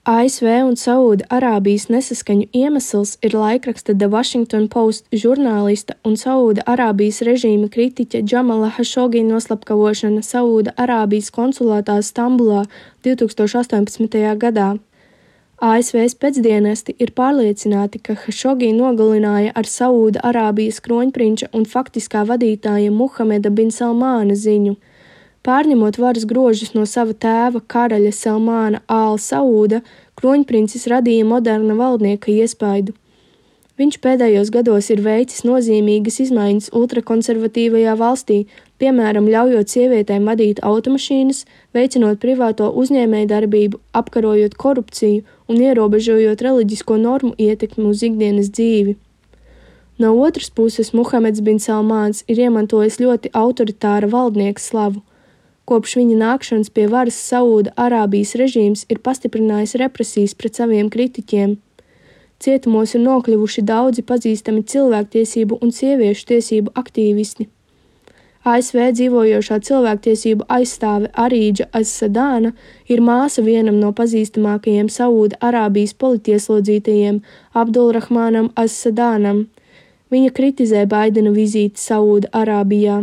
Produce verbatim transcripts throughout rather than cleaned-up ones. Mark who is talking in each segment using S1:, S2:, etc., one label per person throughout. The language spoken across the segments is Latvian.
S1: A S V un Saūda Arābijas nesaskaņu iemesls ir laikraksta The Washington Post žurnālista un Saūda Arābijas režīma kritiķa Džamala Hašogi noslapkavošana Saūda Arābijas konsulātā Stambulā divtūkstoš astoņpadsmitajā gadā. A S V spēcdienesti ir pārliecināti, ka Hašogi nogalināja ar Saūda Arābijas kroņprinča un faktiskā vadītāja Muhameda bin Salmāna ziņu. Pārņemot varas grožus no sava tēva karaļa Salmāna Āl Saūda, kroņprincis radīja moderna valdnieka iespaidu. Viņš pēdējos gados ir veicis nozīmīgas izmaiņas ultrakonservatīvajā valstī, piemēram, ļaujot sievietēm vadīt automašīnas, veicinot privāto uzņēmējdarbību, apkarojot korupciju un ierobežojot reliģisko normu ietekmi uz ikdienas dzīvi. No otras puses, Muhameds bin Salmāns ir iemantojis ļoti autoritāra valdnieka slavu. Kopš viņa nākšanas pie varas Saūda Arābijas režīms ir pastiprinājis represijas pret saviem kritiķiem. Cietumos ir nokļuvuši daudzi pazīstami cilvēktiesību un sieviešu tiesību aktīvisti. A S V dzīvojošā cilvēktiesību aizstāve Arīdža Az-Sadāna ir māsa vienam no pazīstamākajiem Saūda Arābijas politieslodzītajiem Abdulrahmānam Az-Sadānam. Viņa kritizē Baidena vizīti Saūda Arābijā.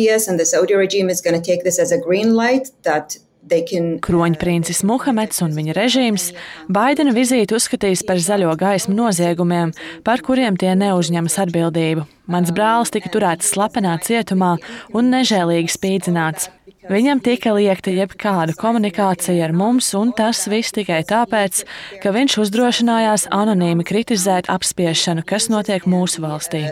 S2: Kroņprincis Muhameds un viņa režīms Baidena vizīti uzskatīs par zaļo gaismu noziegumiem, par kuriem tie neuzņemas atbildību. Mans brālis tika turēts slepenā cietumā un nežēlīgi spīdzināts. Viņam tika liekta jebkāda komunikācija ar mums, un tas viss tikai tāpēc, ka viņš uzdrošinājās anonīmi kritizēt apspiešanu, kas notiek mūsu valstī.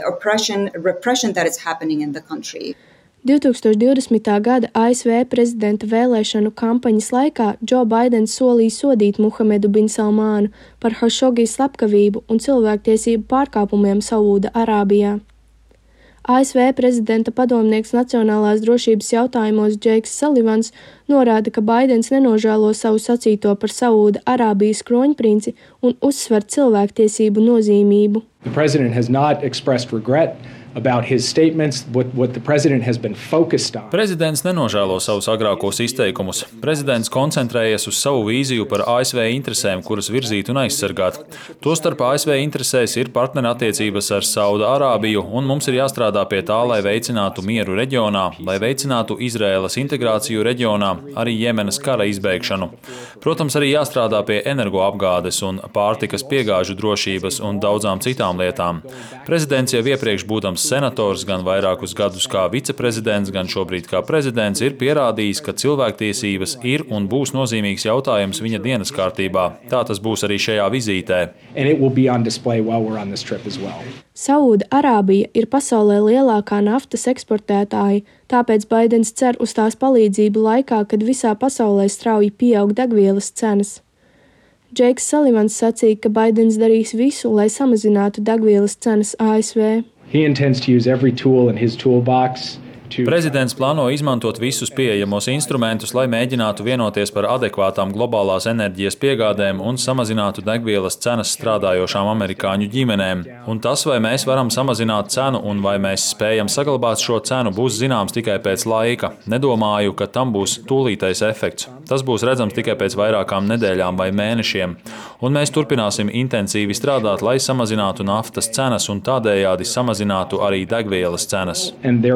S1: divtūkstoš divdesmitā gada A S V prezidenta vēlēšanu kampaņas laikā Džo Baidens solīja sodīt Muhamedu bin Salmānu par Hašogi slepkavību un cilvēktiesību pārkāpumiem Saūda Arābijā. A S V prezidenta padomnieks nacionālās drošības jautājumos Džeiks Salivans norāda, ka Baidens nenožēlo savu sacīto par Saūda Arābijas kroņprinci un uzsver cilvēktiesību nozīmību.
S3: The president has not expressed regret about his statements, what, what the president has been focused on.
S4: Prezidents nenožēlo savus agrākos izteikumus. Prezidents koncentrējies uz savu vīziju par A S V interesēm, kuras virzīt un aizsargāt. Tostarp A S V interesēs ir partnerattiecības ar Sauda Arābiju, un mums ir jāstrādā pie tā, lai veicinātu mieru reģionā, lai veicinātu Izraēlas integrāciju reģionā, arī Jemenas kara izbeigšanu. Protams, arī jāstrādā pie energoapgādes un pārtikas piegāžu drošības un daudzām citām lietām. Prezidents jau iepriekš būdams senators, gan vairākus gadus kā viceprezidents, gan šobrīd kā prezidents, ir pierādījis, ka cilvēktiesības ir un būs nozīmīgs jautājums viņa dienas kārtībā. Tā tas būs arī šajā vizītē.
S3: Well.
S1: Saūda Arābija ir pasaulē lielākā naftas eksportētāja, tāpēc Baidens cer uz tās palīdzību laikā, kad visā pasaulē strauji pieaug degvielas cenas. Džeiks Salivans sacīja, ka Baidens darīs visu, lai samazinātu degvielas cenas A S V.
S3: He intends to use every tool in his toolbox.
S4: Prezidents plāno izmantot visus pieejamos instrumentus, lai mēģinātu vienoties par adekvātām globālās enerģijas piegādēm un samazinātu degvielas cenas strādājošām amerikāņu ģimenēm. Un tas, vai mēs varam samazināt cenu un vai mēs spējam saglabāt šo cenu, būs zināms tikai pēc laika. Nedomāju, ka tam būs tūlītais efekts. Tas būs redzams tikai pēc vairākām nedēļām vai mēnešiem. Un mēs turpināsim intensīvi strādāt, lai samazinātu naftas cenas un tādējādi samazinātu arī degvielas cenas.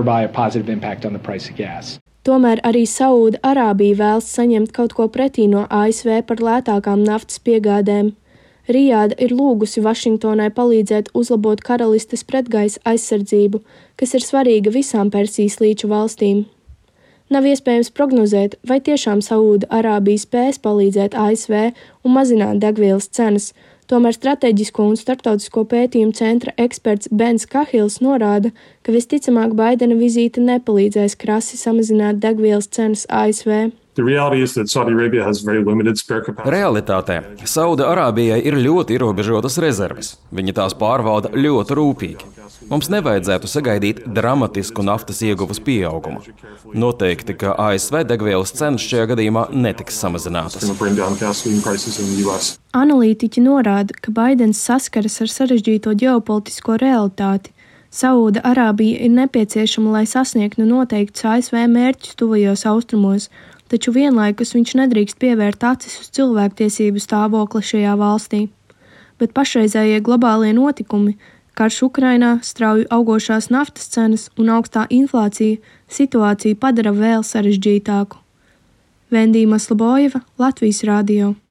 S1: Tomēr arī Saūda Arābija vēlas saņemt kaut ko pretī no A S V par lētākām naftas piegādēm. Rijāda ir lūgusi Vašingtonai palīdzēt uzlabot karalistes pretgaisa aizsardzību, kas ir svarīga visām Persijas līča valstīm. Nav iespējams prognozēt, vai tiešām Saūda Arābija spēs palīdzēt A S V un mazināt degvielas cenas. Tomēr Strateģisko un starptautisko pētījumu centra eksperts Bens Kahils norāda, ka visticamāk Baidena vizīte nepalīdzēs krasi samazināt degvielas cenas A S V.
S5: Realitātē Sauda Arābijai ir ļoti ierobežotas rezerves. Viņa tās pārvalda ļoti rūpīgi. Mums nevajadzētu sagaidīt dramatisku naftas ieguvas pieaugumu. Noteikti, ka A S V degvielas cenas šajā gadījumā netiks samazinātas.
S1: Analītiķi norāda, ka Baidens saskaras ar sarežģīto ģeopolitisko realitāti. Saūda Arābija ir nepieciešama, lai sasniegtu noteiktus A S V mērķus tuvajos austrumos, taču vienlaikus viņš nedrīkst pievērt acis uz cilvēktiesību stāvokli šajā valstī. Bet pašreizējie globālie notikumi, karš Ukrainā, strauji augošās naftas cenas un augstā inflācija situāciju padara vēl sarežģītāku. Vendija Maslabojeva, Latvijas radio.